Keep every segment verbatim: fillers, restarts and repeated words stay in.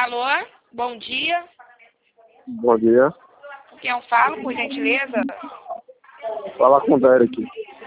Alô? Bom dia. Bom dia. Com quem eu falo, por gentileza? Fala com o Derek.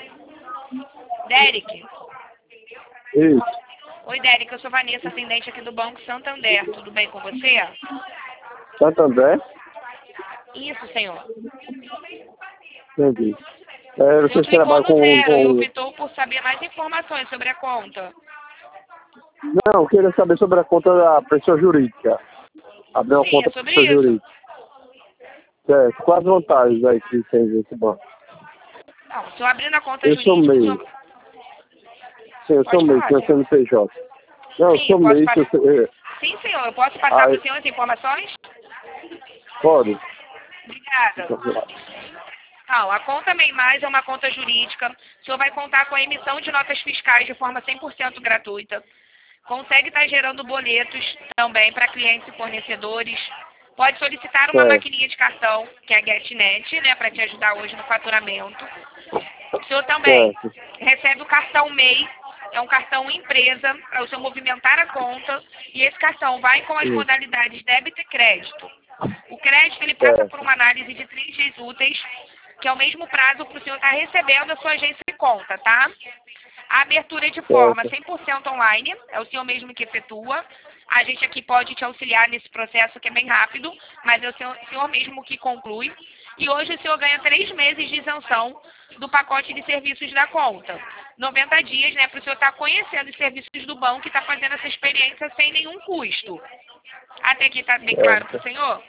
Derek? Isso. Oi, Derek. Eu sou Vanessa, atendente aqui do Banco Santander. Tudo bem com você? Santander? Isso, senhor. Entendi. É, O senhor vocês clicou trabalham no com, zero e com... optou por saber mais informações sobre a conta. Não, eu queria saber sobre a conta da pessoa jurídica. Abrir uma Sim, conta é para sobre pessoa isso. jurídica. Certo. Quais as vantagens aí que tem esse banco? Não, o senhor abrindo a conta Eu sou jurídica, o meio. senhor... Sim, eu sou Pode meio, falar, tenho senhor. C N P J. Não, eu Sim, eu sou posso meio, passar... eu sou... é, Sim, senhor. Eu posso passar para aí, o senhor as informações? pode. Obrigada. Não, a conta MEI Mais é uma conta jurídica. O senhor vai contar com a emissão de notas fiscais de forma cem por cento gratuita. Consegue estar gerando boletos também para clientes e fornecedores. Pode solicitar uma Certo. maquininha de cartão, que é a GetNet, né, para te ajudar hoje no faturamento. O senhor também Certo. recebe o cartão MEI, é um cartão empresa, para o senhor movimentar a conta. E esse cartão vai com as Isso. modalidades débito e crédito. O crédito ele passa Certo. por uma análise de três dias úteis, que é o mesmo prazo para o senhor estar recebendo a sua agência de conta, tá? A abertura é de forma Certo. cem por cento online, é o senhor mesmo que efetua. A gente aqui pode te auxiliar nesse processo que é bem rápido, mas é o senhor, senhor mesmo que conclui. E hoje o senhor ganha três meses de isenção do pacote de serviços da conta. noventa dias, né, para o senhor estar conhecendo os serviços do banco e estar fazendo essa experiência sem nenhum custo. Até aqui está bem claro para o senhor?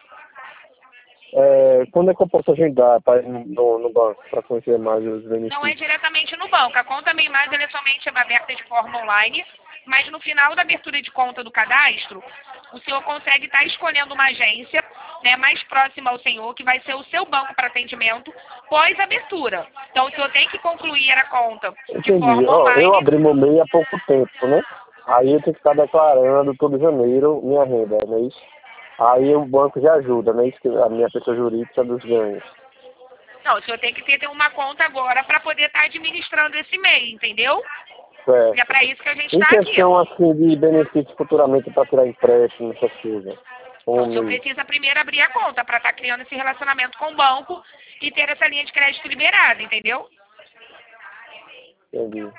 É, quando é que eu posso agendar para ir no, no banco para conhecer mais os Não é benefícios? diretamente no banco. A conta MEI Mais ela é somente aberta de forma online, mas no final da abertura de conta do cadastro, o senhor consegue estar escolhendo uma agência, né, mais próxima ao senhor, que vai ser o seu banco para atendimento pós-abertura. Então o senhor tem que concluir a conta de Entendi. forma Ó, eu online. abri meu MEI há pouco tempo, né? Aí eu tenho que estar declarando todo janeiro minha renda, não é isso? Aí o banco já ajuda, não é isso? Que a minha pessoa jurídica dos ganhos. Não, o senhor tem que ter, ter uma conta agora para poder estar administrando esse MEI, entendeu? Certo. E é para isso que a gente Em está aqui. questão, assim, de benefícios futuramente para tirar empréstimo, essas coisas. Não, Um o senhor MEI. precisa primeiro abrir a conta para estar criando esse relacionamento com o banco e ter essa linha de crédito liberada, entendeu? Entendi.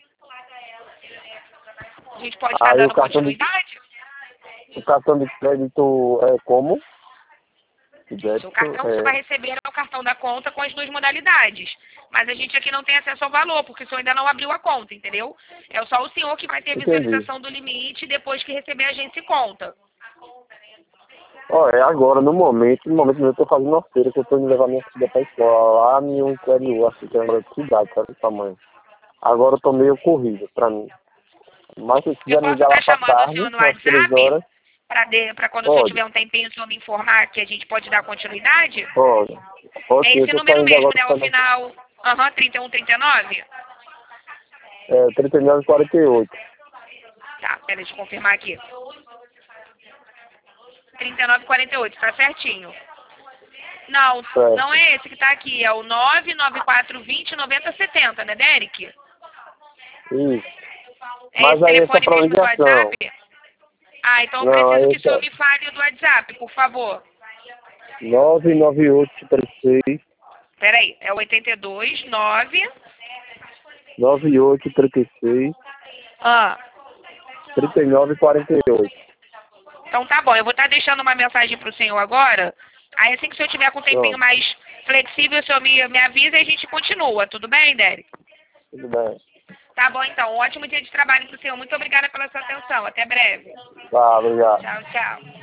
A gente pode estar Aí o dando cartão de, continuidade. o cartão de crédito é como? De O débito, cartão que você vai é... receber é o cartão da conta com as duas modalidades. Mas a gente aqui não tem acesso ao valor, porque o senhor ainda não abriu a conta, entendeu? É só o senhor que vai ter Entendi. visualização do limite depois que receber a agência e conta. Ó, é agora, no momento, no momento eu tô fazendo uma feira que eu tô indo levar minha filha pra escola, lá no interior, assim, que é uma cidade, sabe, o tamanho. Agora eu tô meio corrido pra mim. Mas se Eu quiser me posso ligar lá estar pra chamando o tarde, senhor no umas três WhatsApp horas, para quando o senhor pode, tiver um tempinho o senhor me informar que a gente pode dar continuidade? pode. Pode É sim, eu esse tô número saindo mesmo, agora né? O pra final aham, trinta e um, trinta e nove? é, trinta e nove e quarenta e oito. Tá, pera, deixa eu confirmar aqui. trinta e nove e quarenta e oito, tá certinho. Não, Certo. não é esse que tá aqui, é o nove nove quatro dois zero nove zero sete zero, né, Derek? Isso. É Mas esse aí é só telefone pra mesmo do ligação. WhatsApp? Ah, então eu Não, preciso aí que o senhor é me fale do WhatsApp, por favor. nove nove oito três seis, Peraí, é o oitenta e dois, nove... nove oito três seis, Ah, trinta e nove quarenta e oito. então tá bom, eu vou estar deixando uma mensagem pro senhor agora. Aí assim que o senhor tiver com um tempinho Pronto, mais flexível, o senhor me, me avisa e a gente continua, tudo bem, Derek? tudo bem. Tá bom, então. Um ótimo dia de trabalho pro senhor. Muito obrigada pela sua atenção. Até breve. Tá, obrigado. Tchau, tchau.